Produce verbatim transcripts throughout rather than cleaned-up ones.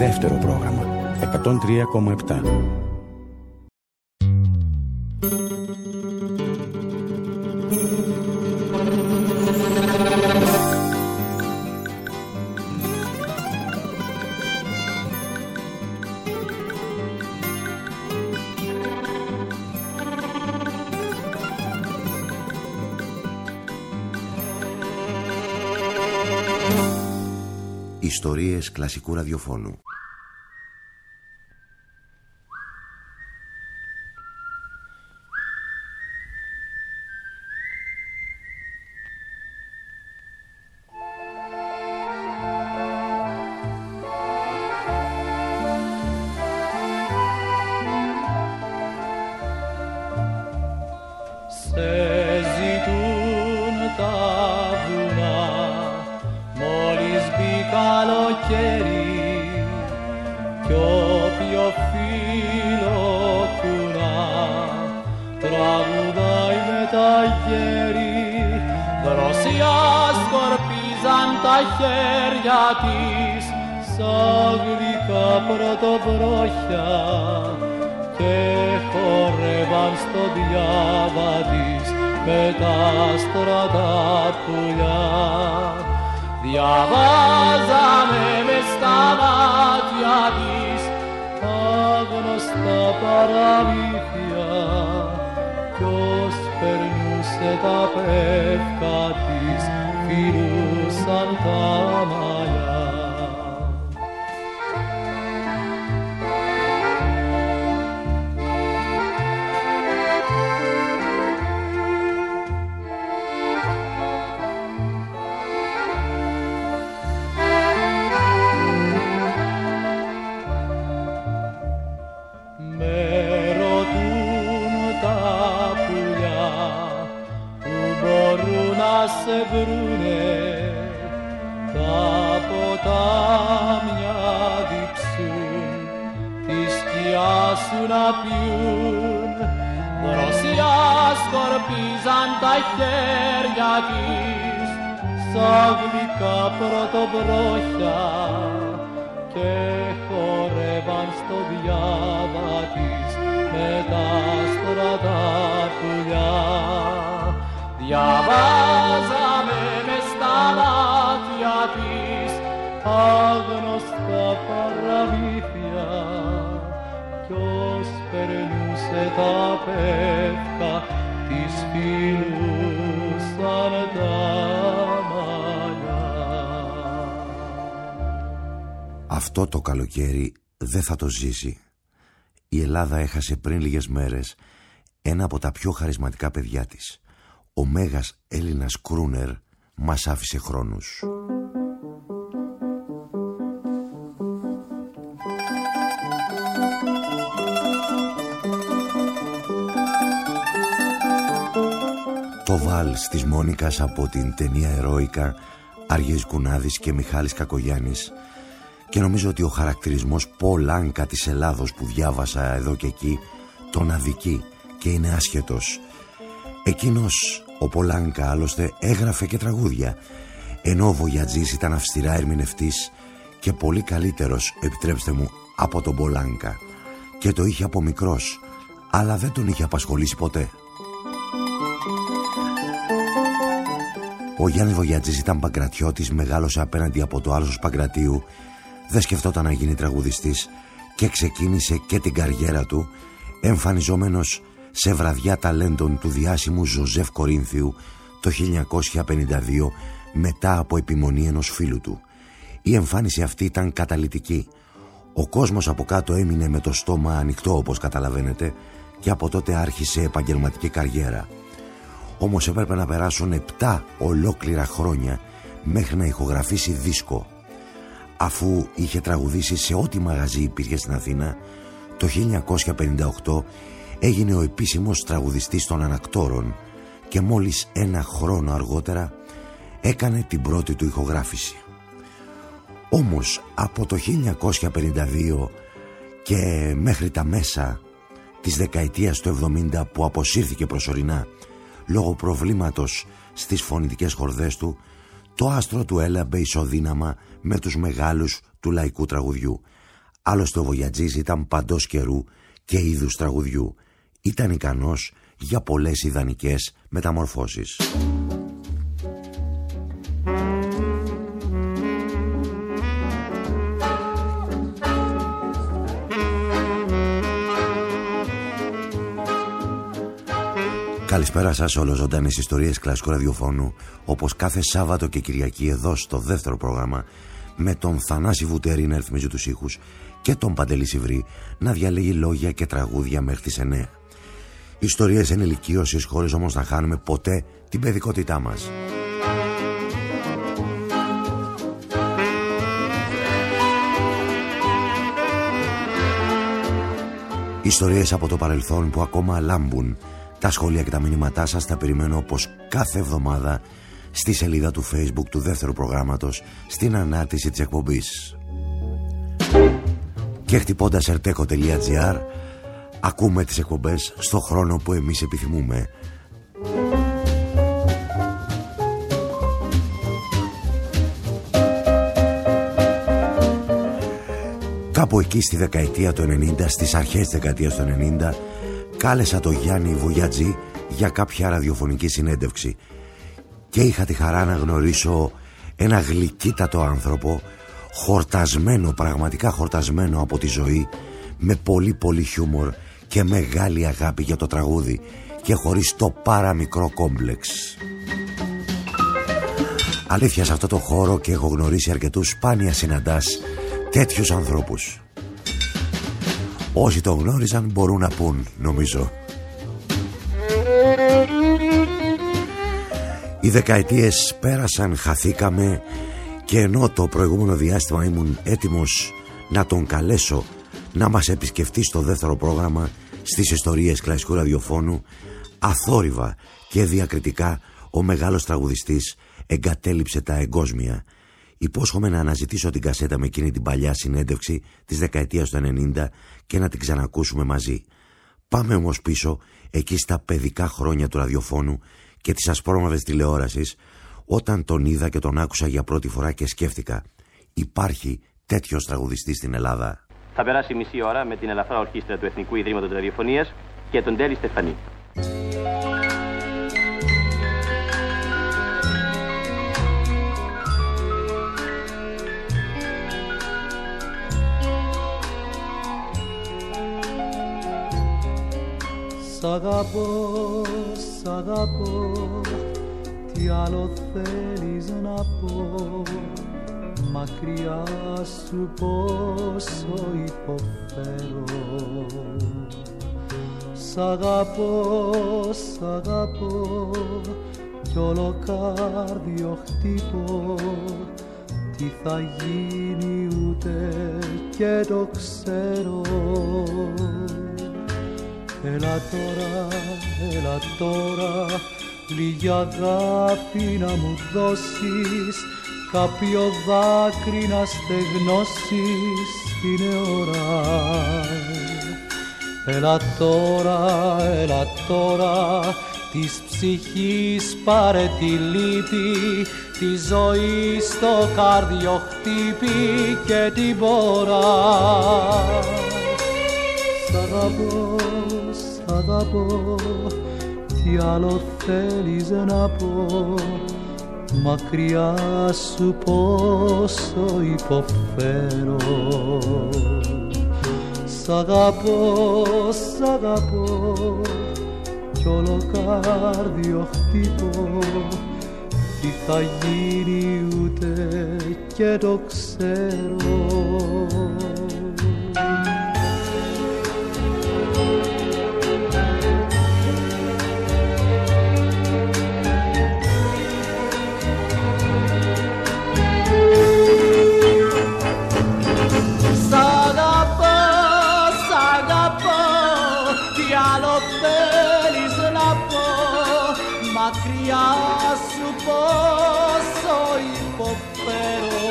Δεύτερο πρόγραμμα εκατόν τρία κόμμα επτά. Ιστορίες κλασικού ραδιοφώνου. Αυτό το καλοκαίρι δεν θα το ζήσει. Η Ελλάδα έχασε πριν λίγες μέρες ένα από τα πιο χαρισματικά παιδιά της. Ο μέγας Έλληνας κρούνερ μας άφησε χρόνους. Το βάλς της Μόνικας από την ταινία Ερόικα, Άργυρης Κουνάδης και Μιχάλης Κακογιάννης, και νομίζω ότι ο χαρακτηρισμός Πολάνκα της Ελλάδος που διάβασα εδώ και εκεί τον αδικεί και είναι άσχετος. Εκείνος ο Πολάνκα άλλωστε έγραφε και τραγούδια, ενώ ο Βογιατζής ήταν αυστηρά ερμηνευτής και πολύ καλύτερος, επιτρέψτε μου, από τον Πολάνκα, και το είχε από μικρός, αλλά δεν τον είχε απασχολήσει ποτέ. Ο Γιάννης Βογιατζής ήταν Παγκρατιώτης, μεγάλωσε απέναντι από το άλσος Παγκρατίου, δεν σκεφτόταν να γίνει τραγουδιστής και ξεκίνησε και την καριέρα του εμφανιζόμενος σε βραδιά ταλέντων του διάσημου Ζωζεφ Κορίνθιου το χίλια εννιακόσια πενήντα δύο, μετά από επιμονή ενός φίλου του. Η εμφάνιση αυτή ήταν καταλυτική. Ο κόσμος από κάτω έμεινε με το στόμα ανοιχτό, όπως καταλαβαίνετε, και από τότε άρχισε επαγγελματική καριέρα. Όμως έπρεπε να περάσουν επτά ολόκληρα χρόνια μέχρι να ηχογραφήσει δίσκο. Αφού είχε τραγουδήσει σε ό,τι μαγαζί υπήρχε στην Αθήνα, το χίλια εννιακόσια πενήντα οκτώ έγινε ο επίσημος τραγουδιστής των Ανακτόρων και μόλις ένα χρόνο αργότερα έκανε την πρώτη του ηχογράφηση. Όμως από το χίλια εννιακόσια πενήντα δύο και μέχρι τα μέσα της δεκαετίας του εβδομήντα, που αποσύρθηκε προσωρινά λόγω προβλήματος στις φωνητικές χορδές του, το άστρο του έλαμπε ισοδύναμα με τους μεγάλους του λαϊκού τραγουδιού. Άλλωστε ο Βογιατζής ήταν παντός καιρού και είδους τραγουδιού. Ήταν ικανός για πολλές ιδανικές μεταμορφώσεις. Καλησπέρα σας, όλο ζωντανές ιστορίες κλασικού ραδιοφώνου, όπως κάθε Σάββατο και Κυριακή εδώ στο δεύτερο πρόγραμμα, με τον Θανάση Βουτέρη να ρυθμίζει τους ήχους και τον Παντελή Σιβρή να διαλέγει λόγια και τραγούδια μέχρι τις εννέα. Ιστορίες ενηλικίωσης, χωρίς όμως να χάνουμε ποτέ την παιδικότητά μας. Ιστορίες από το παρελθόν που ακόμα λάμπουν. Τα σχόλια και τα μηνύματά σας τα περιμένω όπως κάθε εβδομάδα στη σελίδα του Facebook του δεύτερου προγράμματος, στην ανάρτηση της εκπομπής. Και χτυπώντας ερτέκο τελεία τζι άρ ακούμε τις εκπομπές στο χρόνο που εμείς επιθυμούμε. Κάπου εκεί στη δεκαετία του ενενήντα, στις αρχές της δεκαετίας του ενενήντα, κάλεσα το Γιάννη Βογιατζή για κάποια ραδιοφωνική συνέντευξη και είχα τη χαρά να γνωρίσω ένα γλυκύτατο άνθρωπο, χορτασμένο, πραγματικά χορτασμένο από τη ζωή, με πολύ πολύ χιούμορ και μεγάλη αγάπη για το τραγούδι και χωρίς το παραμικρό κόμπλεξ. Αλήθεια, σε αυτό το χώρο και έχω γνωρίσει αρκετούς, σπάνια συναντάς τέτοιους ανθρώπους. Όσοι το γνώριζαν μπορούν να πούν, νομίζω. Οι δεκαετίες πέρασαν, χαθήκαμε, και ενώ το προηγούμενο διάστημα ήμουν έτοιμος να τον καλέσω να μας επισκεφτεί στο δεύτερο πρόγραμμα στις ιστορίες κλασικού ραδιοφώνου, αθόρυβα και διακριτικά ο μεγάλος τραγουδιστής εγκατέλειψε τα εγκόσμια. Υπόσχομαι να αναζητήσω την κασέτα με εκείνη την παλιά συνέντευξη της δεκαετίας του ενενήντα και να την ξανακούσουμε μαζί. Πάμε όμως πίσω εκεί στα παιδικά χρόνια του ραδιοφώνου και της ασπρόμαυρης τηλεόρασης, όταν τον είδα και τον άκουσα για πρώτη φορά και σκέφτηκα, υπάρχει τέτοιος τραγουδιστής στην Ελλάδα? Θα περάσει μισή ώρα με την ελαφρά ορχήστρα του Εθνικού Ιδρύματος Ραδιοφωνίας και τον Τέλη Στεφανή. Σ' αγαπώ, σ' αγαπώ, τι άλλο θέλεις να πω, μακριά σου πόσο υποφέρω. Σ' αγαπώ, σ' αγαπώ, κι όλο κάρδιο χτύπω, τι θα γίνει ούτε και το ξέρω. Έλα τώρα, έλα τώρα, λίγη αγάπη να μου δώσεις, κάποιο δάκρυ να στεγνώσεις, είναι ώρα. Έλα τώρα, έλα τώρα, της ψυχής πάρε τη λύπη, τη ζωή στο κάρδιο χτύπη και την πόρα. Σ' αγαπώ, σ' αγαπώ, τι άλλο θέλεις να πω, μακριά σου πόσο υποφέρω. Σ' αγαπώ, σ' αγαπώ, κι όλο κάρδιο χτύπω, τι θα γίνει ούτε και το ξέρω. Μακριά σου πόσο υποφέρω.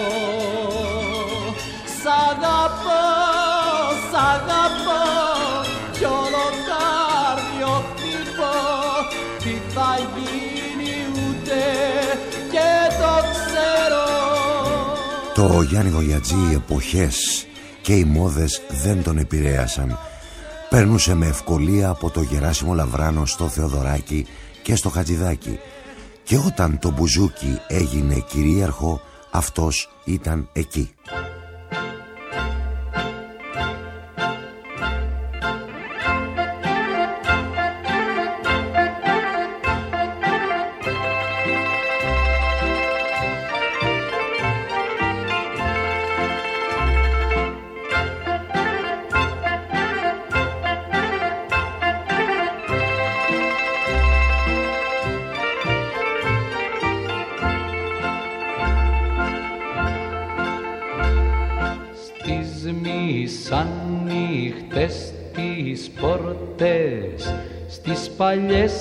Σ' αγαπώ, σ' αγαπώ, κι όλο κάρδιο χτύπω, τι θα γίνει ούτε και το ξέρω. Το Γιάννη Βογιατζή, εποχές και οι μόδες δεν τον επηρέασαν. Παίρνουσε με ευκολία από το Γεράσιμο Λαβράνο στο Θεοδωράκι και στο Χατζηδάκι. Και όταν το μπουζούκι έγινε κυρίαρχο, αυτός ήταν εκεί. Ανοιχτές τις πόρτες στις παλιές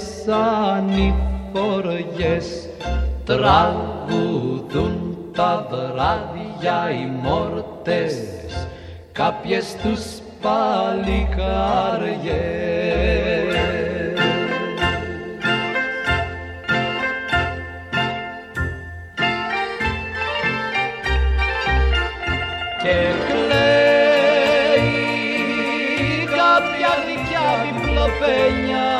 ανηφοριές τραγουδούν τα βράδια οι μόρτες κάποιες τους παλικάριες. Και πένια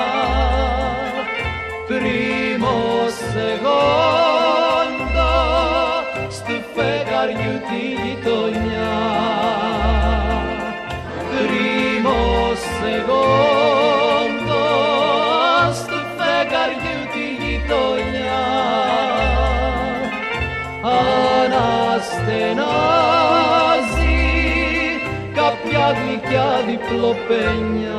πρίμος εγώντα στου φεγγαριού τη γειτονιά, πρίμος εγώντα στου φεγγαριού τη γειτονιά, αναστενάζει κάποια γλυκιά διπλοπένια.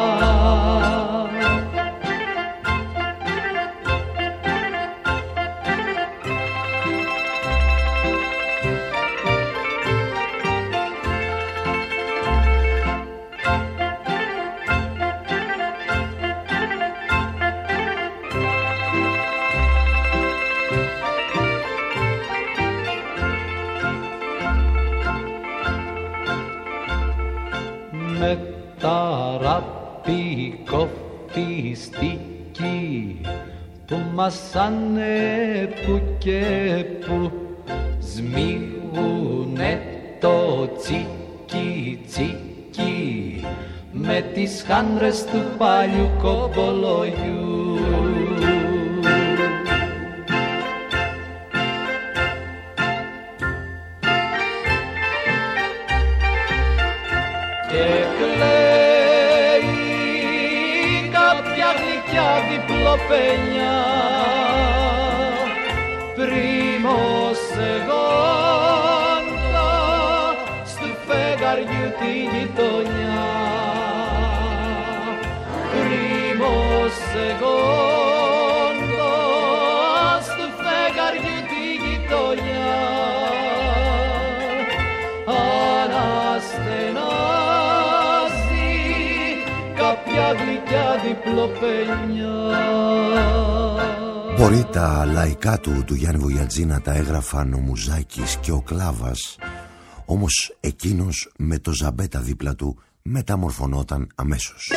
Με ταραπικό φιστίκι που μασάνε που και που σμίγουνε το τσίκι τσίκι με τις χάνδρες του παλιού κομπολογιού. Και κλαίει κάποια γλυκιά διπλοπένια πρίμος εγώντα στου φεγγαριού τη γειτονιά, πρίμος εγώντα στου φεγγαριού τη γειτονιά, αναστενάζει κάποια γλυκιά διπλοπένια. Μπορεί τα λαϊκά του του Γιάννη Βογιατζή να τα έγραφαν ο Μουζάκης και ο Κλάβας, όμως εκείνος με το Ζαμπέτα δίπλα του μεταμορφωνόταν αμέσως.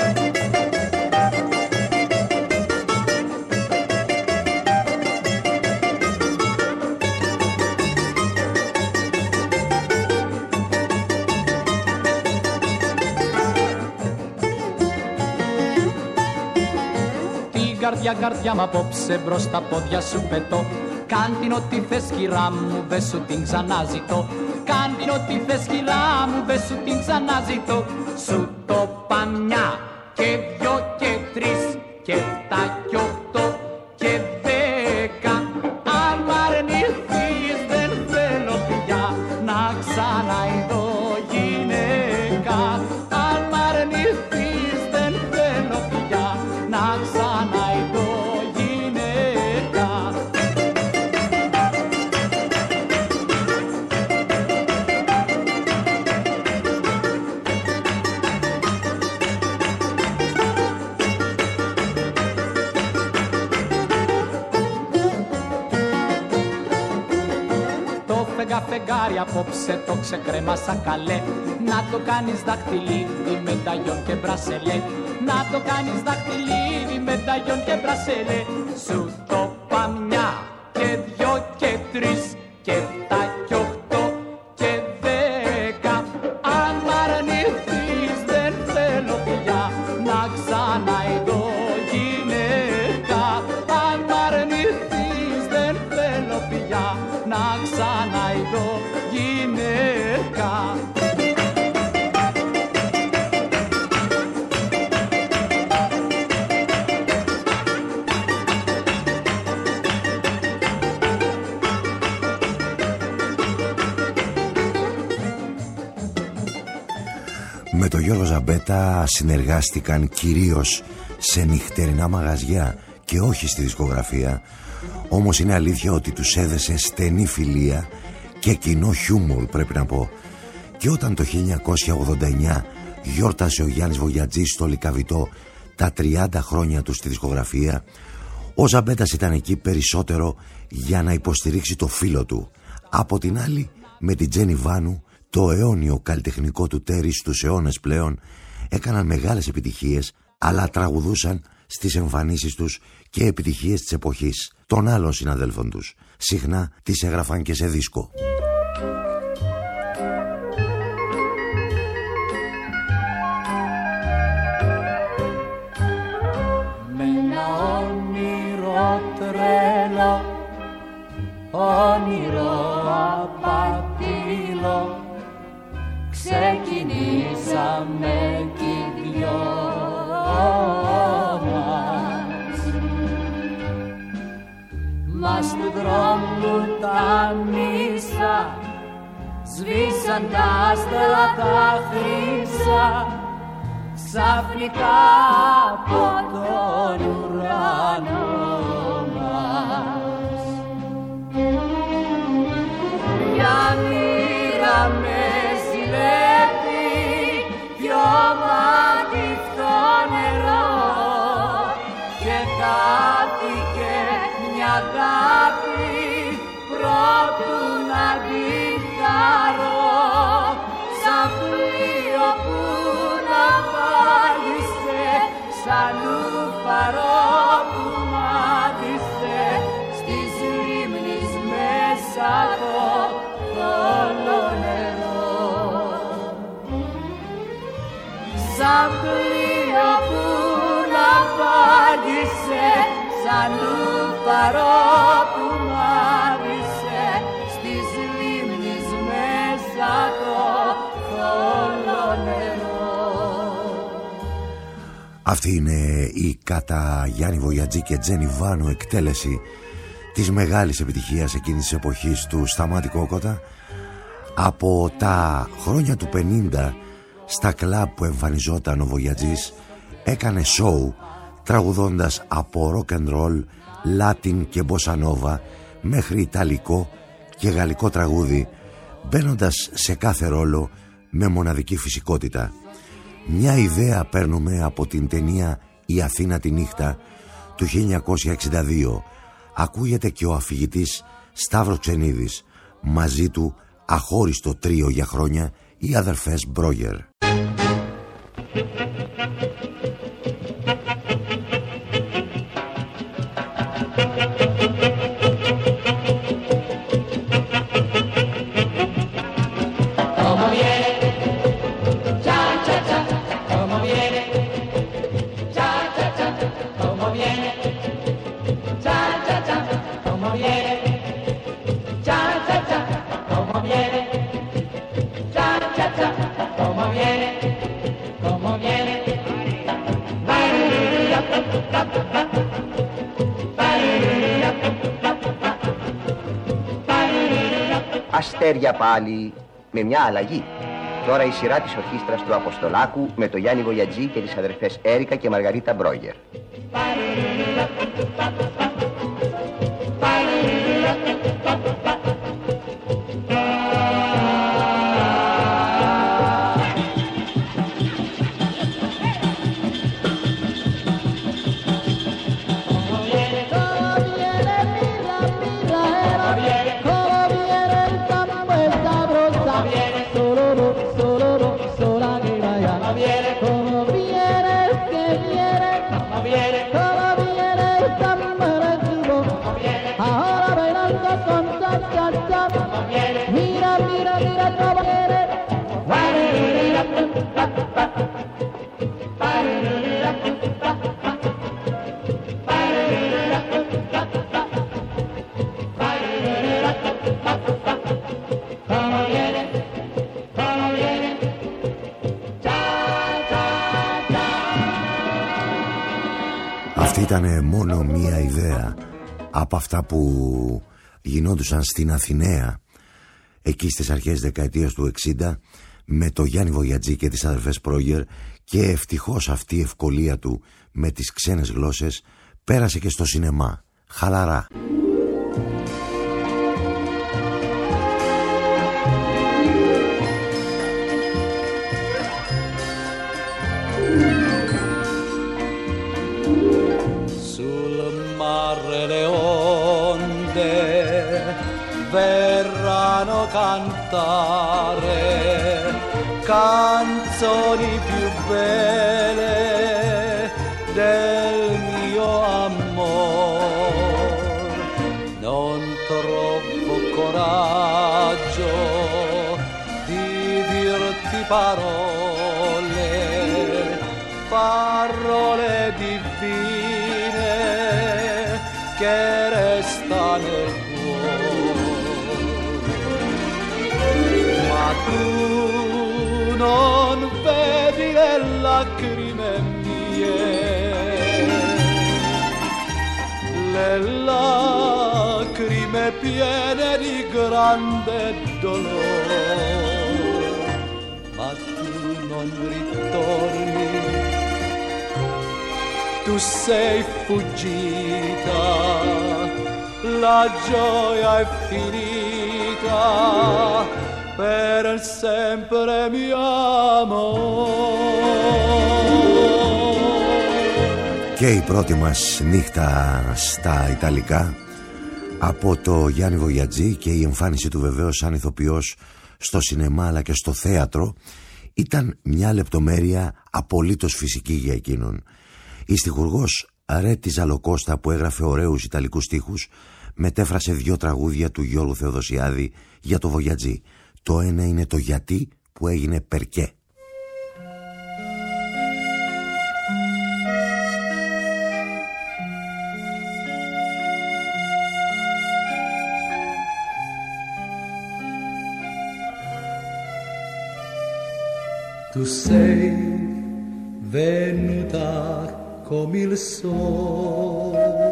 Καρδιά, καρδιά μ' απόψε μπρος στα πόδια σου πετώ. Κάν' την ό,τι θες κυρά μου, δε σου την ξανάζητώ. Κάν' την ό,τι θες κυρά μου, δε σου την ξανάζητώ. Σου το παμιά και δυο και τρεις και εφτά και οκτώ και δέκα. Αν μ' αρνηθείς δεν θέλω πια να ξαναειδώ γυναίκα. Αν μ' αρνηθείς δεν θέλω πια να ξαναειδώ γυναίκα. Φεγγάρι απόψε το ξεκρέμασα καλέ. Να το κάνεις δαχτυλίδι μεταγιόν και μπρασελέ. Να το κάνεις δαχτυλίδι μεταγιόν και μπρασελέ. Σου το παμιά και δυο και τρεις και εφτά και οκτώ και δέκα. να ξαναειδώ γυναίκα. Με τον Γιώργο Ζαμπέτα συνεργάστηκαν κυρίως σε νυχτερινά μαγαζιά και όχι στη δισκογραφία. Όμως είναι αλήθεια ότι τους έδεσε στενή φιλία και κοινό χιούμορ, πρέπει να πω. Και όταν το χίλια εννιακόσια ογδόντα εννιά γιόρτασε ο Γιάννης Βογιατζής στο Λυκαβητό τα τριάντα χρόνια του στη δισκογραφία, ο Ζαμπέτας ήταν εκεί περισσότερο για να υποστηρίξει το φίλο του. Από την άλλη, με την Τζένι Βάνου, το αιώνιο καλλιτεχνικό του τέρι στους αιώνες πλέον, έκαναν μεγάλες επιτυχίες, αλλά τραγουδούσαν στις εμφανίσεις τους και επιτυχίες της εποχής των άλλων συναδέλφων τους. Συχνά τις έγραφαν και σε δίσκο. Με ένα όνειρο τρέλο, όνειρο απατήλο, ξεκινήσαμε κι οι δυο μας. Μας του δρόμου τα μίσα σβήσαν τα άστρα τα χρύσα, ξαφνικά από τον ουρανό μας. Μια μοίρα με ζηλεύει, δυο μαγνητό νερό, και χάθηκε μια αγάπη πρώτου να την χαρώ, σαν πλοίο που να πάλισε, σαν λουφαρό που μάτισε στις λίμνης μέσα το θόλο νερό. Σαν πλοίο που να πάλισε, σαν λουφαρό που μάτισε στις λίμνης μέσα το θόλο νερό. Αυτή είναι η κατά Γιάννη Βογιατζή και Τζένι Βάνου εκτέλεση της μεγάλης επιτυχίας εκείνης της εποχής του Σταμάτη Κόκοτα. Από τα χρόνια του πενήντα στα κλαμπ που εμφανιζόταν ο Βογιατζής έκανε σόου τραγουδώντας από rock and roll, Latin και bossa nova μέχρι ιταλικό και γαλλικό τραγούδι, μπαίνοντας σε κάθε ρόλο με μοναδική φυσικότητα. Μια ιδέα παίρνουμε από την ταινία «Η Αθήνα τη νύχτα» του χίλια εννιακόσια εξήντα δύο. Ακούγεται και ο αφηγητής Σταύρος Ξενίδης, μαζί του αχώριστο τρίο για χρόνια, οι αδερφές Μπρόγερ. Αστέρια πάλι, με μια αλλαγή. Τώρα η σειρά της ορχήστρας του Αποστολάκου με το Γιάννη Βογιατζή και τις αδερφές Έρικα και Μαργαρίτα Μπρόγερ. ήταν μόνο μία ιδέα από αυτά που γινόντουσαν στην Αθηναία εκεί στις αρχές δεκαετίας του εξήντα με το Γιάννη Βογιατζή και τις αδερφές Πρόγερ, και ευτυχώς αυτή η ευκολία του με τις ξένες γλώσσες πέρασε και στο σινεμά, χαλαρά. Verranno cantare canzoni più belle del mio amor. Non trovo coraggio di dirti parole, parole divine che resta nel tu non vedi le lacrime mie, le lacrime piene di grande dolore, ma tu non ritorni, tu sei fuggita, la gioia è finita, per sempre mi amor. Και η πρώτη μας νύχτα στα Ιταλικά από το Γιάννη Βογιατζή και η εμφάνιση του βεβαίως σαν ηθοποιός στο σινεμά αλλά και στο θέατρο ήταν μια λεπτομέρεια απολύτως φυσική για εκείνον. Η στιχουργός Ρέτη Ζαλοκώστα, που έγραφε ωραίους ιταλικούς στίχους, μετέφρασε δυο τραγούδια του Γιώργου Θεοδοσιάδη για το Βογιατζή. Το ένα είναι το γιατί που έγινε Περκέ. Tu sei venuta come il sole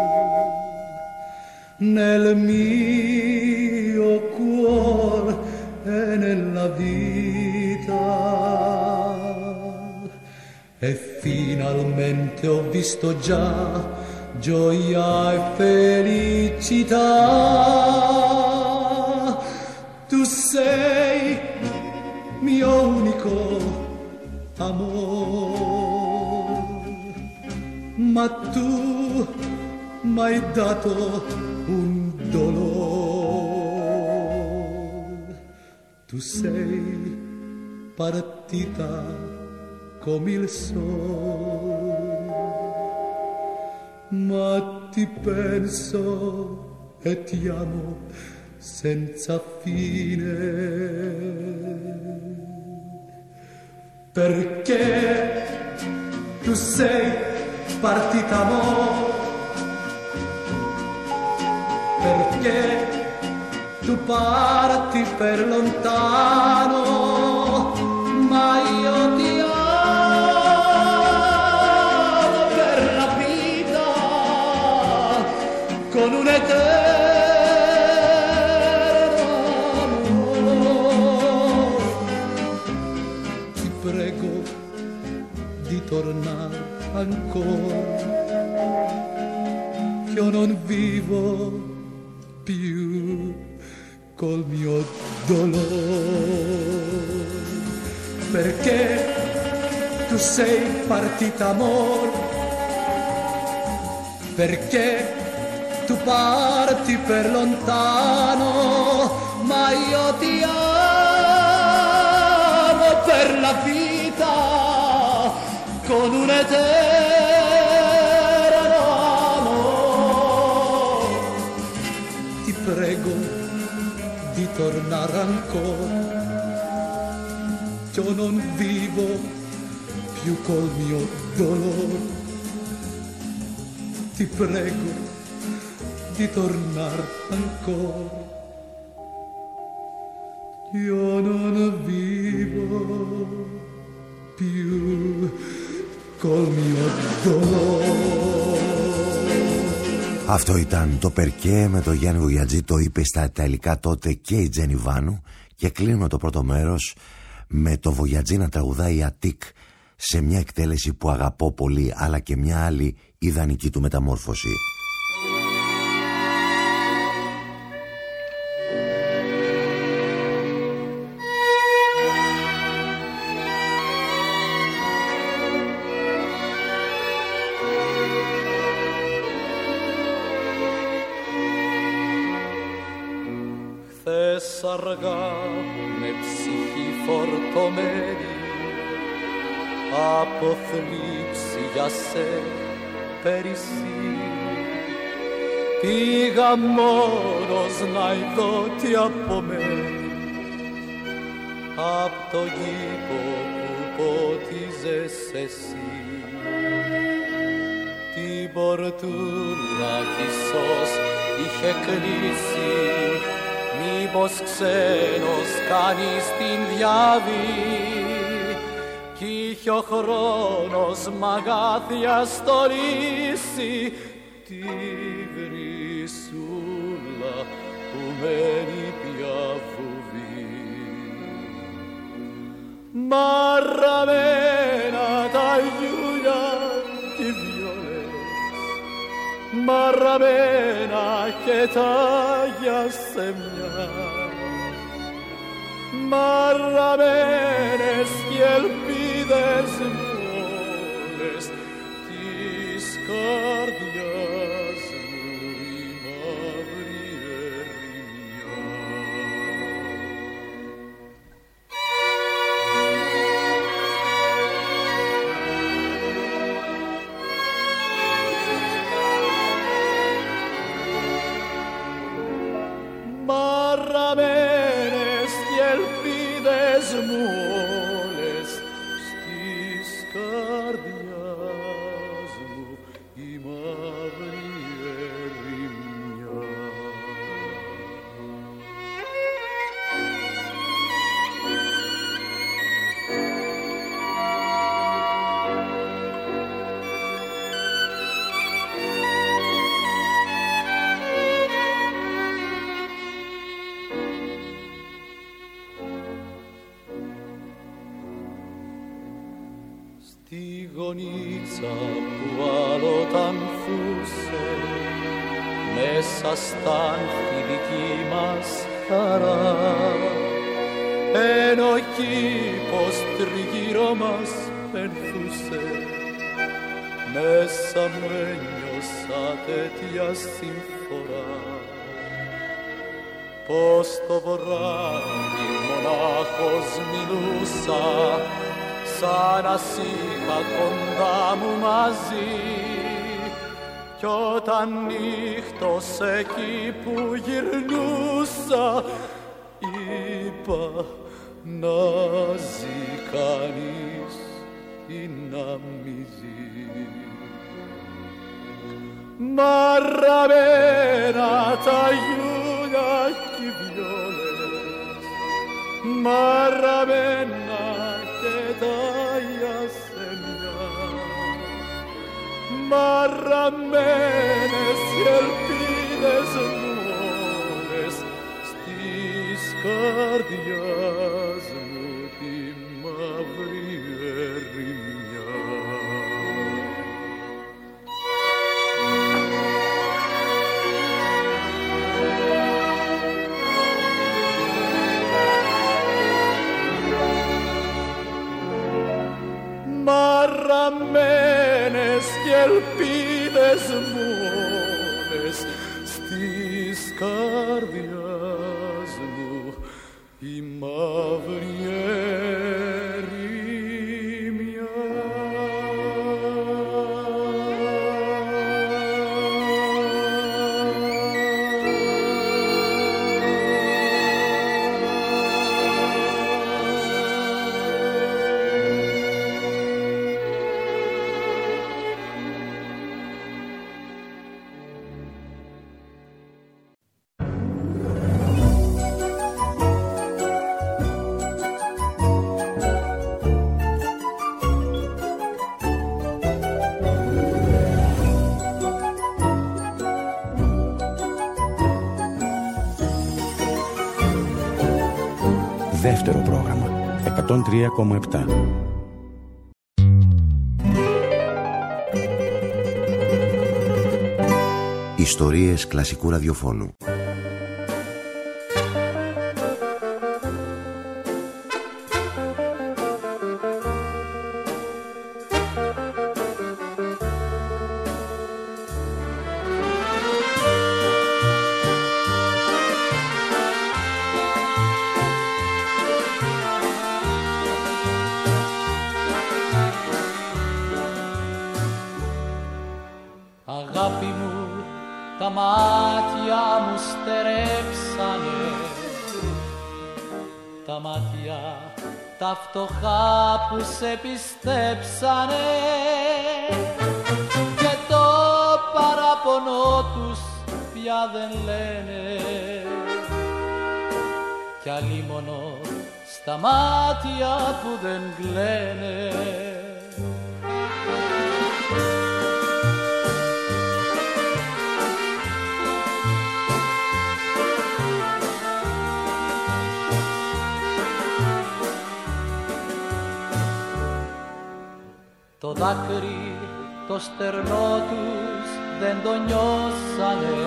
nel mio cuore e nella vita, e finalmente ho visto già gioia e felicità. Tu sei mio unico amore, ma tu m'hai dato un dolore. Tu sei partita come il sole, ma ti penso e ti amo senza fine. Perché tu sei partita, amore, perché tu parti per lontano, ma io ti amo per la vita con un'eterno amore. Ti prego di tornare ancora, che io non vivo più col mio dolore, perché tu sei partita, amor, perché tu parti per lontano, ma io ti amo per la vita con un'eterno amore. Ti prego di tornare ancora, io non vivo più col mio dolore. Ti prego di tornare ancora, io non vivo più col mio dolore. Αυτό ήταν το Περκέ με το Γιάννη Βογιατζή, το είπε στα Ιταλικά τότε και η Τζένι Βάνου. Και κλείνω το πρώτο μέρος με το Βογιατζή να τραγουδάει Αττικ σε μια εκτέλεση που αγαπώ πολύ, αλλά και μια άλλη ιδανική του μεταμόρφωση. Αργά με ψυχή φορτωμένη από θλίψη για σε περισσή πήγα μόνος να ειδώ τι απομένει απ' το κήπο που ποτίζες εσύ. Την πορτούλα κι ίσως είχε κλείσει, μήπως ξένος κάνεις την διάβη κι είχε ο χρόνος μ' αγάθια στολίσει τη βρυσούλα που μένει πια βουβή. Μαραμένα τα γιούλια κι οι βιολές, μαραμένα και τα γιασεμιά, μαραμένες κι ελπίδες μόνες της καρδιάς μου η μαύρη ερημιά. Μαραμένες κι ελπίδες μου όλες στις καρδιάς μου η μαύρη ερημιά. Στη γωνίτσα που αλλοτανθούσε μέσα στα φιλική μας χαρά, ενώ ο κήπος τριγύρω μας πενθούσε, μέσα μου ένιωσα τέτοια συμφορά, πως το βράδυ μονάχος μιλούσα σαν να σ' είχα κοντά μου μαζί, κι όταν νύχτωσε εκεί που γυρνούσα είπα να ζει κανείς ή να μη ζει. Μαραμένα τα γιούλια κι οι βιολές, μαραμένα και τα γιασεμιά, μαραμένες οι ελπίδες μόνες στις καρδιάς μου τη μαύρη ερημιά. Μαραμένες κι ελπίδες μόνες στις καρδιάς μου η μαύρη ερημιά. Δεύτερο πρόγραμμα εκατόν τρία κόμμα επτά. Ιστορίες κλασικού ραδιοφώνου. Αγάπη μου, τα μάτια μου στερέψανε, τα μάτια τα φτωχά που σε πιστέψανε, και το παράπονο τους πια δεν λένε, κι αλίμονο στα μάτια που δεν κλαίνε. Το δάκρυ, το στερνό τους δεν το νιώσανε,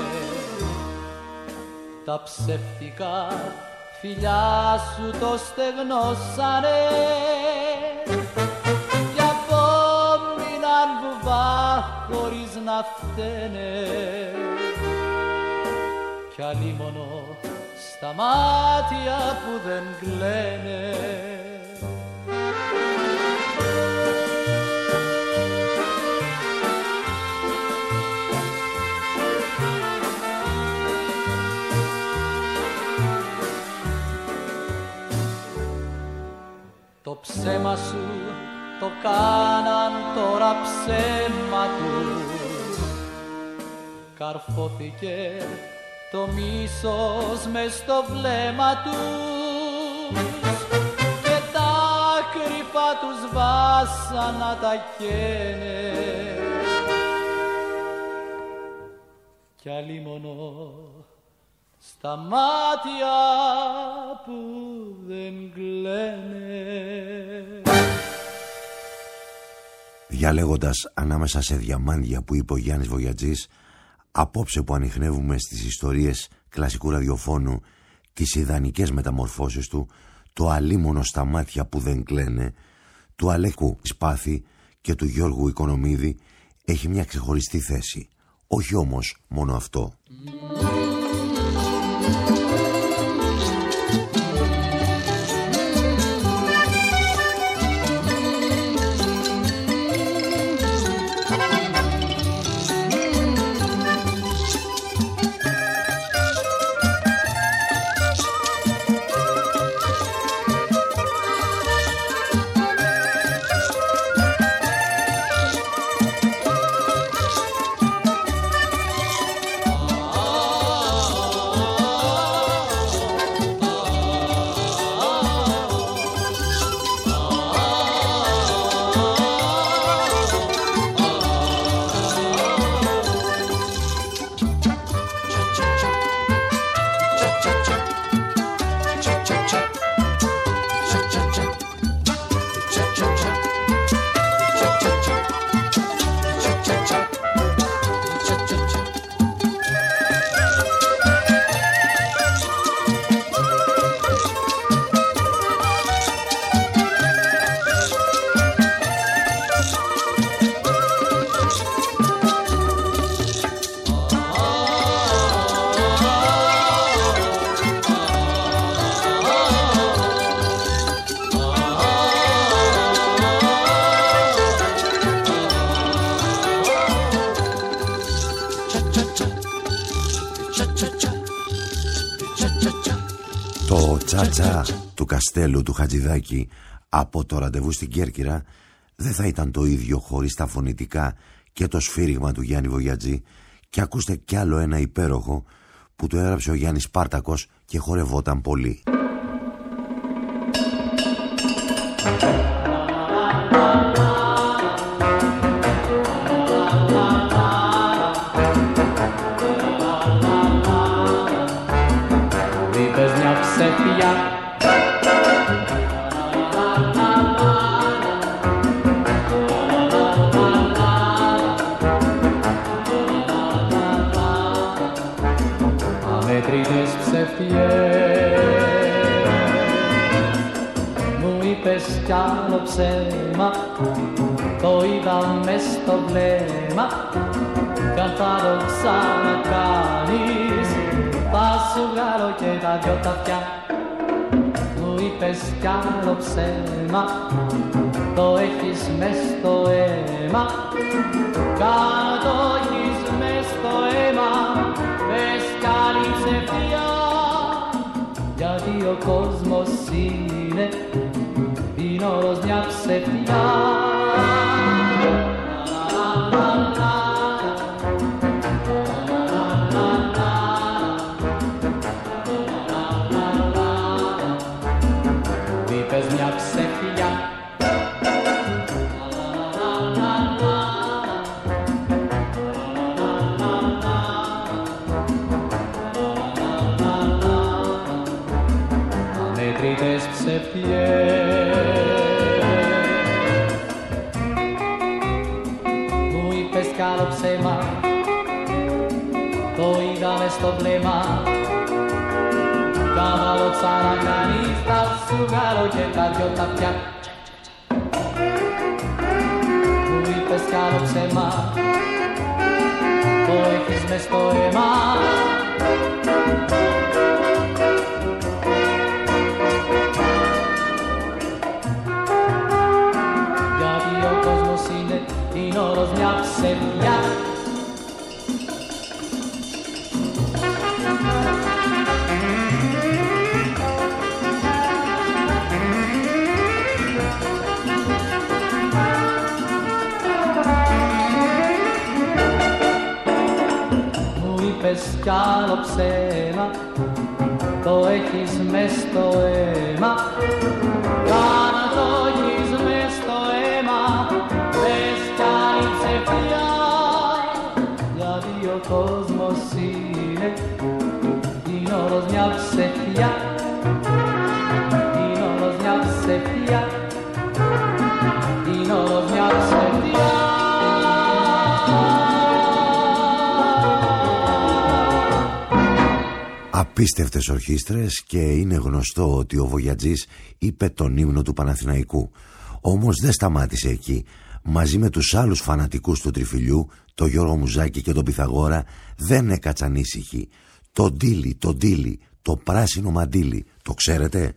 τα ψεύτικα φιλιά σου το στεγνώσανε, κι απόμειναν βουβά χωρίς να φταίνε, κι αλίμονο στα μάτια που δεν κλαίνε. Το ψέμα σου το κάναν τώρα ψέμα τους, καρφώθηκε το μίσος μες στο βλέμμα τους, και τα κρυφά τους βάσανα τα καίνε, κι αλίμονο στα μάτια που δεν κλαίνε. Διαλέγοντας ανάμεσα σε διαμάντια που είπε ο Γιάννης Βογιατζής, απόψε που ανιχνεύουμε στις ιστορίες κλασικού ραδιοφώνου τις ιδανικές μεταμορφώσεις του, το αλίμονο στα μάτια που δεν κλαίνε, του Αλέκου Σπάθη και του Γιώργου Οικονομίδη, έχει μια ξεχωριστή θέση. Όχι όμως μόνο αυτό. Το τσάτσα του Καστέλου του Χατζηδάκη από το ραντεβού στην Κέρκυρα δεν θα ήταν το ίδιο χωρίς τα φωνητικά και το σφύριγμα του Γιάννη Βογιατζή. Και ακούστε κι άλλο ένα υπέροχο που το έγραψε ο Γιάννης Σπάρτακος και χορευόταν πολύ. Είπες μια ψεύτια Αμέτρητες ψευτιές μου είπες κι άλλο ψέμα, το είδα μες στο βλέμμα κι αν θα το ξανακάνεις θα σου βγάλω και τα δυο τα αυτιά. Μου είπες κι άλλο ψέμα, το έχεις μες στο αίμα, κάνω το έχεις μες στο αίμα, πες κι άλλη ψευτιά, γιατί ο κόσμος είναι, είναι όλος μια ψευτιά. Είπες μια ψευτιά. Αμέτρητες ψευτιές μου είπες κι άλλο ψέμα, το είδα μες στο βλέμμα κι άμα το ξανακάνεις θα σου βγάλω και τα δυο τα αυτιά. Μου είπες κι άλλο ψέμα, το έχεις μες στο αίμα, γιατί ο κόσμος είναι, είναι όλος μια ψευτιά. Κι άλλο ψέμα, το έχεις μες στο αίμα, κάνα το έχεις μες στο αίμα, πες κι άλλη ψευτιά, γιατί ο κόσμος είναι, είναι όλος μια ψευτιά, είναι όλος μια ψευτιά, είναι όλος μια ψευτιά. Απίστευτες ορχήστρες και είναι γνωστό ότι ο Βογιατζής είπε τον ύμνο του Παναθηναϊκού. Όμως δεν σταμάτησε εκεί. Μαζί με τους άλλους φανατικούς του Τριφυλιού, τον Γιώργο Μουζάκη και τον Πυθαγόρα, δεν έκατσαν ήσυχοι. Το ντύλι, το ντύλι, το πράσινο μαντίλι, το ξέρετε?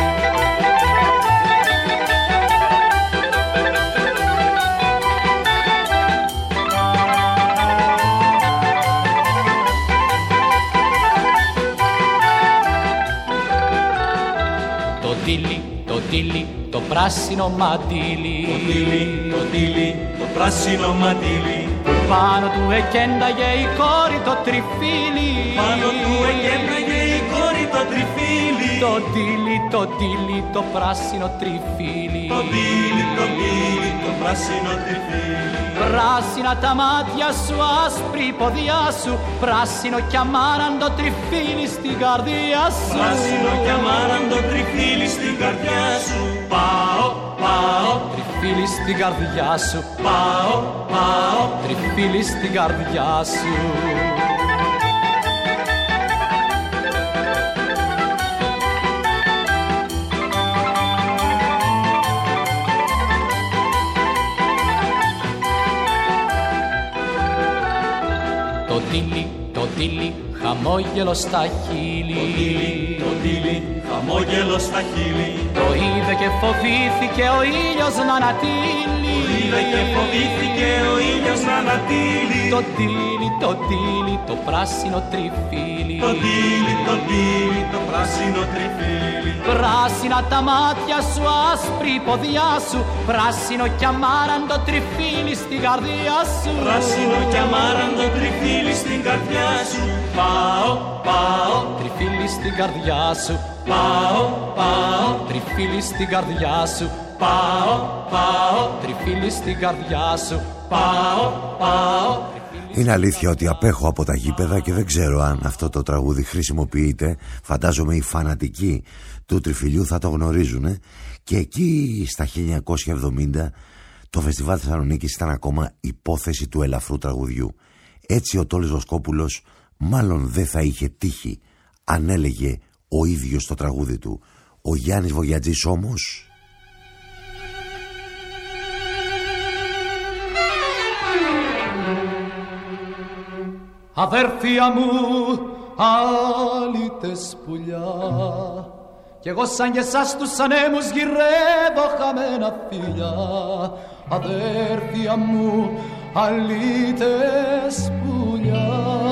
Το ντύλι, το ντύλι, το πράσινο μαντίλι. Το ντύλι, το ντύλι, το πράσινο μαντίλι. Πάνω του εκένταγε η κόρη το τριφύλι. Πάνω του εκένταγε η κόρη το τριφύλι. Το ντύλι, το ντύλι, το πράσινο τριφύλι. Το ντύλι, το ντύλι, το πράσινο τριφύλι. Πράσινα τα μάτια σου, άσπρη η ποδιά σου, πράσινο κι αμάραντο τριφύλι στην καρδιά σου. Πράσινο κι αμάραντο τριφύλι στην καρδιά σου. Πάω, πάω, τριφύλι στην καρδιά σου. Πάω, πάω, τριφύλι στην καρδιά σου. Το ντύλι, το ντύλι, χαμόγελο στα χείλη. Το ντύλι, το ντύλι, χαμόγελο στα χείλη. Το είδε και φοβήθηκε ο ήλιος να ανατείλει. Το είδε και φοβήθηκε ο ήλιος να ανατείλει. Το ντύλι, το ντύλι, το πράσινο τριφύλι. Το ντύλι, το ντύλι, το πράσινο τριφύλι. Πράσινα τα μάτια σου, άσπρη η ποδιά σου, πράσινο κι αμάραντο τριφύλι στην καρδιά σου. Πράσινο κι αμάραντο τριφύλι στην καρδιά σου. Πάω, πάω, τριφύλι στην καρδιά σου. Πάω, πάω, τριφύλι στην καρδιά σου. Πάω, πάω, τριφύλι στην καρδιά σου. Πάω, πάω. Είναι αλήθεια ότι απέχω από τα γήπεδα και δεν ξέρω αν αυτό το τραγούδι χρησιμοποιείται. Φαντάζομαι οι φανατικοί του Τριφυλιού θα το γνωρίζουν. Και εκεί στα χίλια εννιακόσια εβδομήντα το Φεστιβάλ Θεσσαλονίκης ήταν ακόμα υπόθεση του ελαφρού τραγουδιού. Έτσι ο Τόλης Βοσκόπουλος μάλλον δεν θα είχε τύχει αν έλεγε ο ίδιος το τραγούδι του. Ο Γιάννης Βογιατζής όμως... Αδέρφια μου, αλήτες πουλιά, κι εγώ σαν και εσάς τους ανέμους γυρεύω χαμένα φιλιά. Αδέρφια μου, αλήτες πουλιά.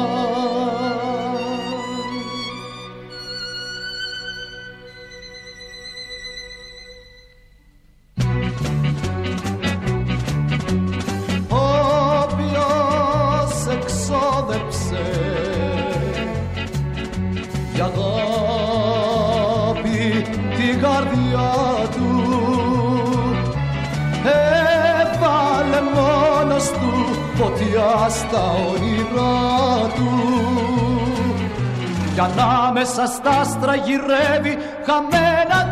Η αγάπη την καρδιά του έβαλε μόνος του φωτιά στα όνειρά του κι ανάμεσα στα άστρα γυρεύει χαμένα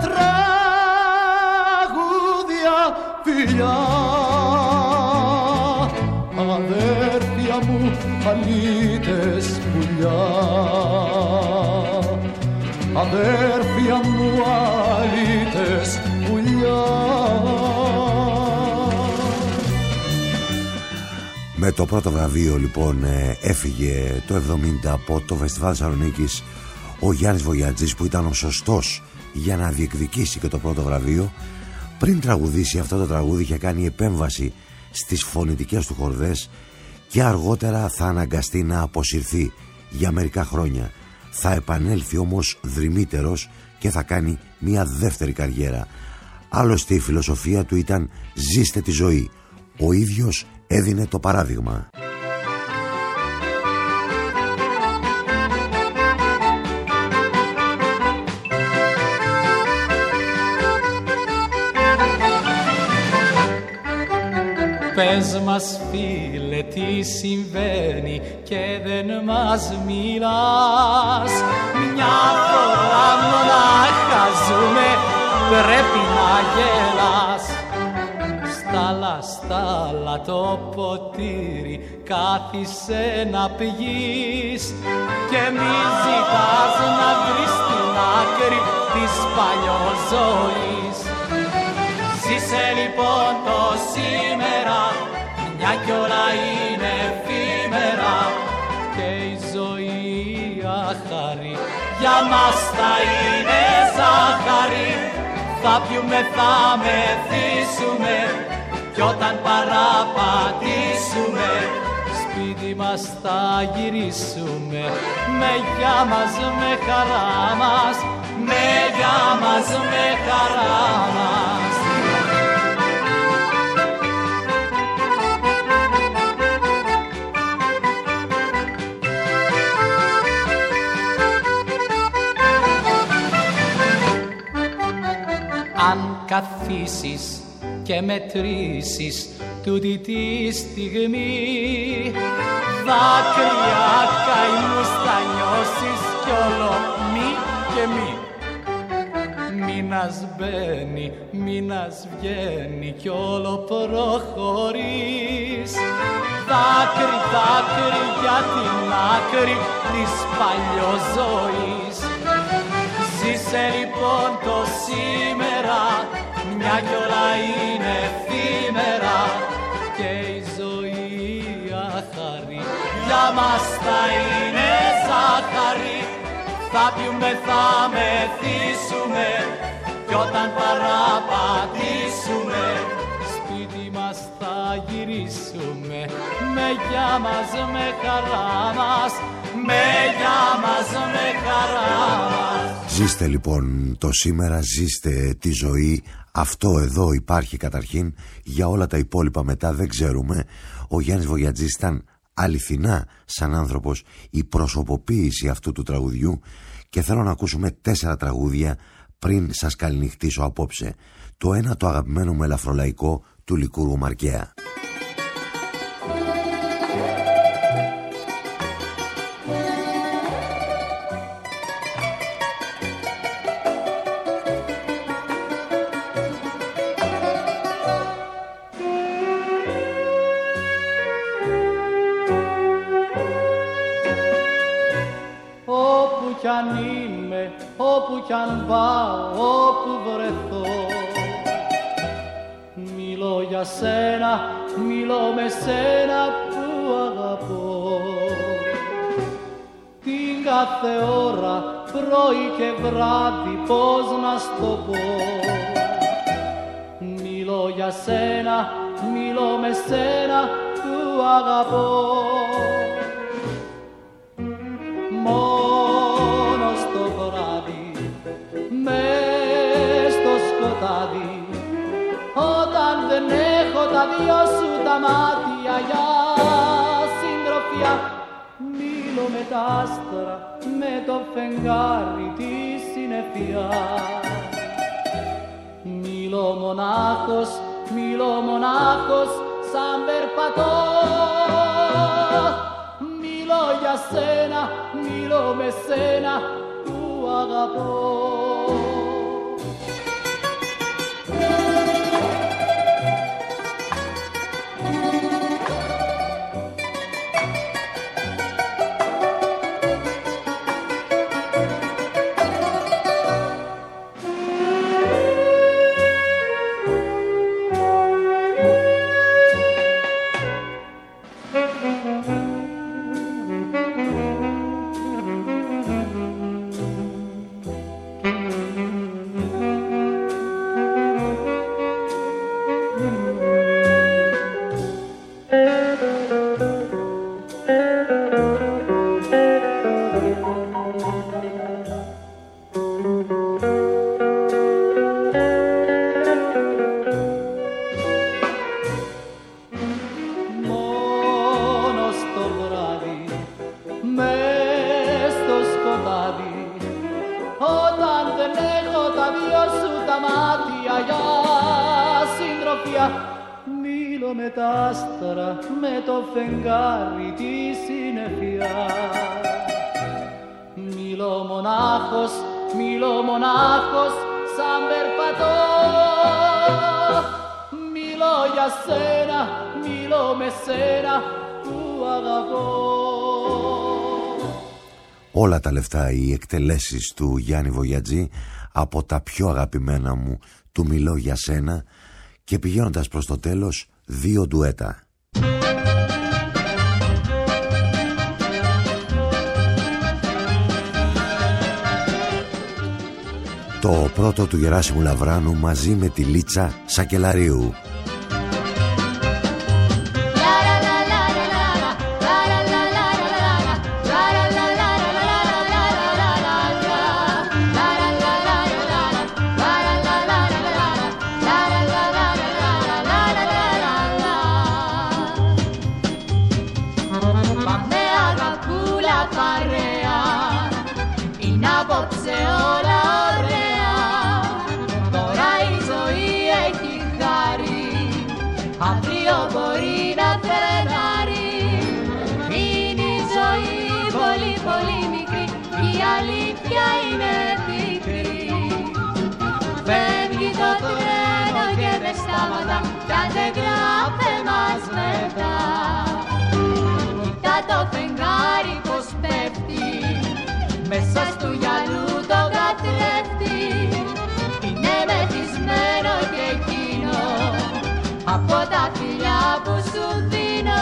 τραγούδια φιλιά. Αδέρφια μου, αλήτες πουλιά, αδέρφια μου, αλήτες πουλιά. Με το πρώτο βραβείο λοιπόν έφυγε το εβδομήντα από το Φεστιβάλ Θεσσαλονίκης ο Γιάννης Βογιατζής, που ήταν ο σωστός για να διεκδικήσει και το πρώτο βραβείο. Πριν τραγουδήσει αυτό το τραγούδι είχε κάνει επέμβαση στις φωνητικές του χορδές και αργότερα θα αναγκαστεί να αποσυρθεί για μερικά χρόνια. Θα επανέλθει όμως δρυμύτερος και θα κάνει μια δεύτερη καριέρα. Άλλωστε η φιλοσοφία του ήταν «Ζήστε τη ζωή». Ο ίδιος έδινε το παράδειγμα. Πες μας φίλε τι συμβαίνει και δεν μας μιλάς. Μια φορά μονάχα ζούμε, πρέπει να γελάς. Στάλα, στάλα το ποτήρι, κάθισε να πηγείς και μη ζητάς να βρεις την άκρη της παλιωζωής. Ζήσε λοιπόν το σήμερα, μια κι όλα είναι εφήμερα και η ζωή άχαρη για μας θα είναι ζάχαρη. Θα πιούμε, θα μεθύσουμε κι όταν παραπατήσουμε σπίτι μας θα γυρίσουμε. Με γεια μας, με χαρά μας, με γεια μας, με χαρά μας. Αν καθίσεις και μετρήσεις τούτη τη στιγμή, δάκρυα καημούς θα νιώσεις κι όλο μη και μη. Μήνας μπαίνει, μήνας βγαίνει κι όλο προχωρείς. Δάκρυ, δάκρυ για την άκρη της παλιωζωής. Ζήσε λοιπόν το σήμερα, μια κι όλα είναι εφήμερα και η ζωή άχαρη για μας θα είναι ζάχαρη. Θα πιούμε, θα μεθύσουμε κι όταν παραπατήσουμε σπίτι μας θα γυρίσουμε. Με γεια μας, με χαρά μας, με γεια μας, με χαρά μας. Ζήστε λοιπόν το σήμερα, ζήστε τη ζωή. Αυτό εδώ υπάρχει καταρχήν. Για όλα τα υπόλοιπα μετά δεν ξέρουμε. Ο Γιάννης Βογιατζής ήταν αληθινά σαν άνθρωπος η προσωποποίηση αυτού του τραγουδιού. Και θέλω να ακούσουμε τέσσερα τραγούδια πριν σας καληνυχτήσω απόψε. Το ένα το αγαπημένο μου ελαφρολαϊκό του Λικούργου Μαρκαία. αν είμαι, όπου κι αν πάω, όπου βρεθώ. Μιλώ για σένα, μιλώ με σένα που αγαπώ. Την κάθε ώρα, πρωί και βράδυ, πώς να στο πω. Μιλώ για σένα, μιλώ με σένα που αγαπώ. Μόνο στο βράδυ, μες στο σκοτάδι, όταν δεν έχω τα δυο σου τα μάτια για συντροφιά, μιλώ με τα άστρα, με το φεγγάρι τη συννεφιά. Μιλώ μονάχος, μιλώ μονάχος, σαν περπατώ. Μιλώ για σένα, μιλώ με σένα που αγαπώ. Όλα τα λεφτά οι εκτελέσεις του Γιάννη Βογιατζή από τα πιο αγαπημένα μου του Μιλώ για σένα, και πηγαίνοντας προς το τέλος δύο ντουέτα. Το πρώτο του Γεράσιμου Λαβράνου μαζί με τη Λίτσα Σακελαρίου. Κι αν δεν γράφε μας μετά, κοίτα το φεγγάρι πως πέφτει μέσα στου γυαλού το καθρέφτη. Είναι μεθυσμένο και εκείνο από τα φιλιά που σου δίνω.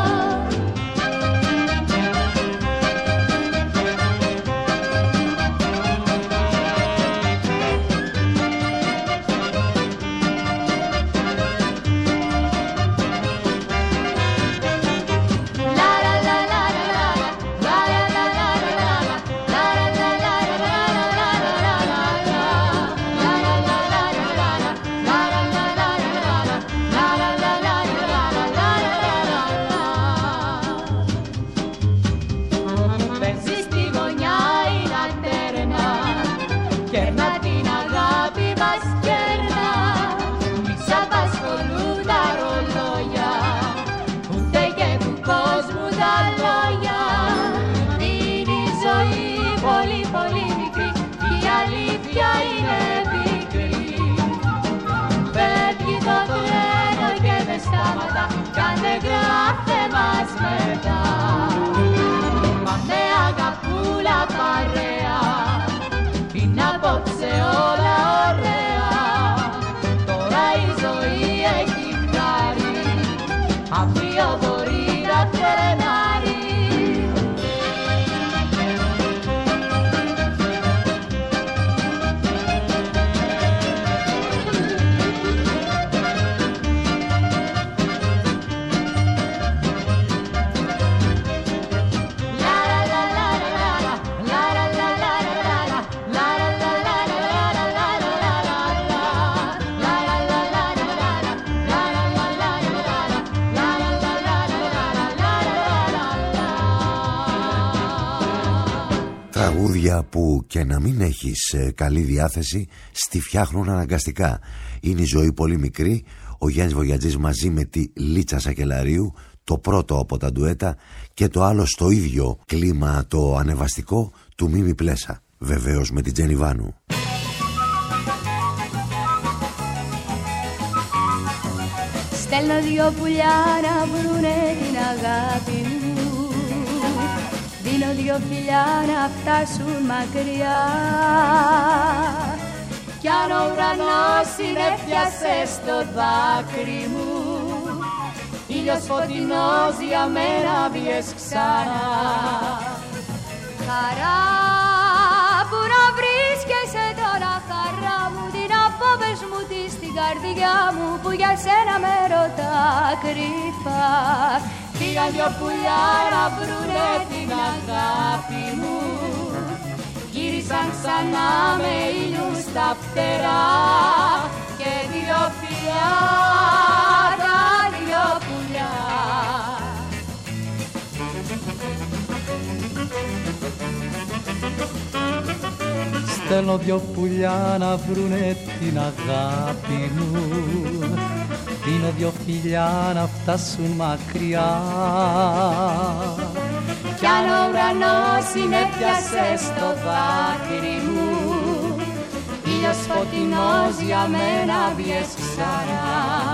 Κι αν δεν γράφε μας μετά, μα με αγαπούλα παρέα. Τραγούδια που και να μην έχεις καλή διάθεση στη φτιάχνουν αναγκαστικά. Είναι η ζωή πολύ μικρή. Ο Γιάννης Βογιατζής μαζί με τη Λίτσα Σακελαρίου, το πρώτο από τα ντουέτα, και το άλλο στο ίδιο κλίμα το ανεβαστικό του Μίμη Πλέσα, βεβαίως με την Τζένι Βάνου. Στέλνω δυο πουλιά να βρουνε την αγάπη μου, δίνω δυο φιλιά να φτάσουν μακριά, κι αν ο ουρανός συνέφιασε στο δάκρυ μου, ήλιος φωτεινός για μένα βγες ξανά. Χαρά που να βρίσκεσαι τώρα, χαρά μου, την απόβες μου τη στην καρδιά μου, που για σένα με ρωτά κρυφά. Πήγαν δυο πουλιά να βρουνε την αγάπη μου, γύρισαν ξανά με ήλιους στα φτερά, και δυο φιλιά τα δυο πουλιά. Στέλνω δυο πουλιά να βρουνε την αγάπη μου, δίνω δυο φιλιά να φτάσουν μακριά, κι αν ο ουρανός συνέπιασε στο δάκρυ μου, ήλιος φωτεινός για μένα βγες ξανά.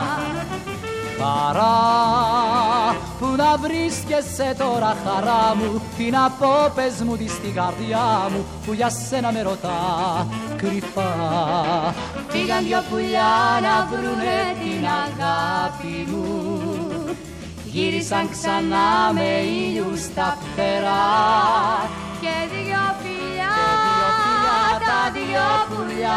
Χαρά που να βρίσκεσαι τώρα, χαρά μου, την απόπες μου τη στην καρδιά μου, που για σένα με ρωτά κρυφά. Πήγαν δυο πουλιά να βρουνε την αγάπη μου, γύρισαν ξανά με ήλιους στα φτερά, και δυο φιλιά τα δυο πουλιά.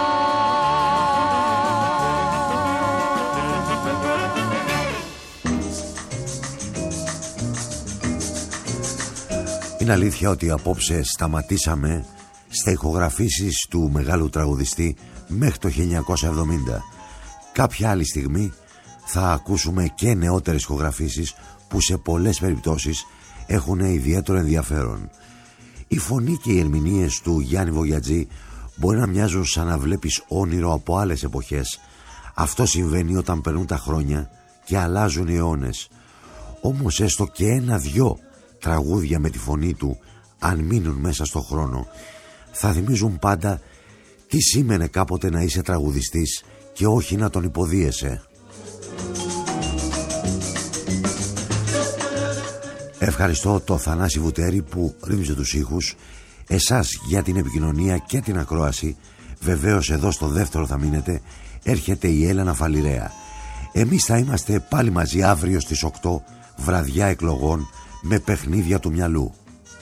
Είναι αλήθεια ότι απόψε σταματήσαμε στα ηχογραφήσεις του μεγάλου τραγουδιστή μέχρι το χίλια εννιακόσια εβδομήντα. Κάποια άλλη στιγμή θα ακούσουμε και νεότερες ηχογραφήσεις που σε πολλές περιπτώσεις έχουν ιδιαίτερο ενδιαφέρον. Η φωνή και οι ερμηνείες του Γιάννη Βογιατζή μπορεί να μοιάζουν σαν να βλέπεις όνειρο από άλλες εποχές. Αυτό συμβαίνει όταν περνούν τα χρόνια και αλλάζουν οι αιώνες. Όμως έστω και ένα-δυο τραγούδια με τη φωνή του, αν μείνουν μέσα στο χρόνο, θα θυμίζουν πάντα τι σήμαινε κάποτε να είσαι τραγουδιστής και όχι να τον υποδίεσαι. Ευχαριστώ το Θανάση Βουτέρη που ρύθμιζε τους ήχους, εσάς για την επικοινωνία και την ακρόαση. Βεβαίως εδώ στο δεύτερο θα μείνετε, έρχεται η Έλενα Φαλιρέα. Εμείς θα είμαστε πάλι μαζί αύριο στις οκτώ, βραδιά εκλογών, με παιχνίδια του μυαλού.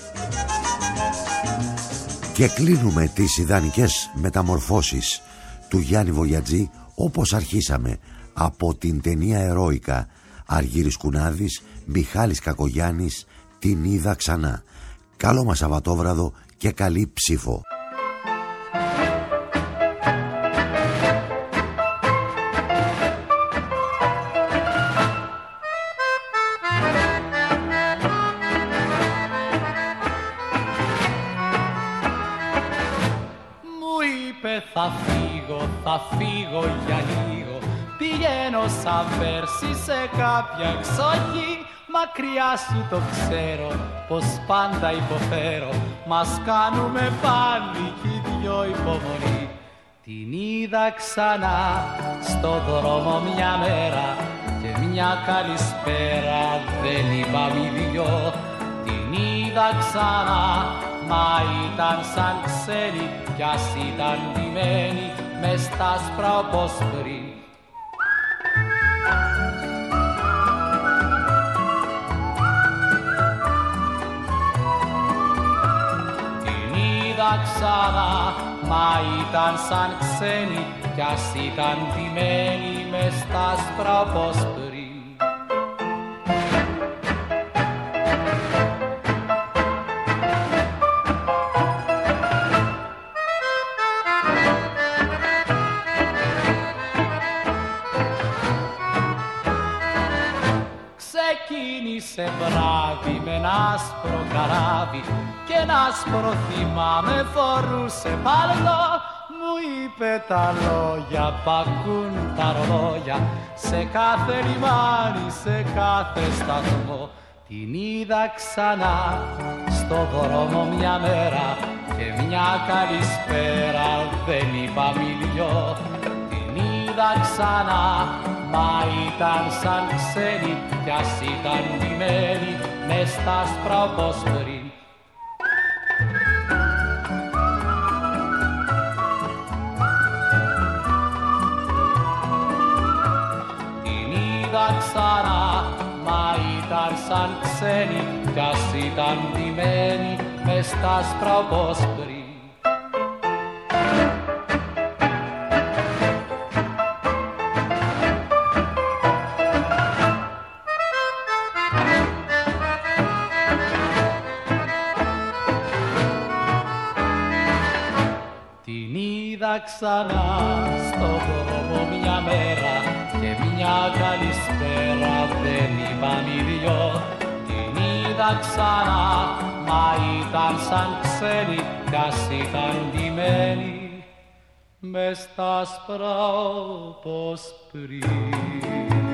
Και κλείνουμε τις ιδανικές μεταμορφώσεις του Γιάννη Βογιατζή όπως αρχίσαμε, από την ταινία Ερόικα. Αργύρης Κουνάδης, Μιχάλης Κακογιάννης, την είδα ξανά. Καλό μας Σαββατόβραδο και καλή ψήφο. Θα φύγω, θα φύγω για λίγο, πηγαίνω σαν πέρσι σε κάποια εξοχή. Μακριά σου το ξέρω, πως πάντα υποφέρω, μας κάνουμε πάλι κι οι δυο υπομονή. Την είδα ξανά στο δρόμο μια μέρα και μια καλησπέρα δεν είπαμε οι δυο. Την είδα ξανά, μα ήταν σαν ξένη κι ας ήταν ντυμένη μες στα άσπρα όπως πριν. Την είδα ξανά, μα ήταν σαν ξένη κι ας ήταν ντυμένη μες στα άσπρα όπως πριν. σε βράδυ με ένα άσπρο καράβι και ένα άσπρο θύμα με φορούσε παλτό. Μου είπε τα λόγια που ακούν τα ρολόγια σε κάθε λιμάνι, σε κάθε σταθμό. Την είδα ξανά στο δρόμο μια μέρα και μια καλησπέρα δεν είπα μιλιό. Την είδα ξανά μα ήταν σαν ξένη κι ας ήταν ντυμένη μες στα άσπρα όπως πριν. Την είδα ξανά μα ήταν σαν ξένη κι ας ήταν ντυμένη μες στα άσπρα όπως πριν. Ξανά στο δρόμο μια μέρα και μια καλησπέρα δεν είπα μιλιό. Την είδα ξανά μα ήταν σαν ξένη κι ας ήταν ντυμένη μες στα άσπρα όπως πριν.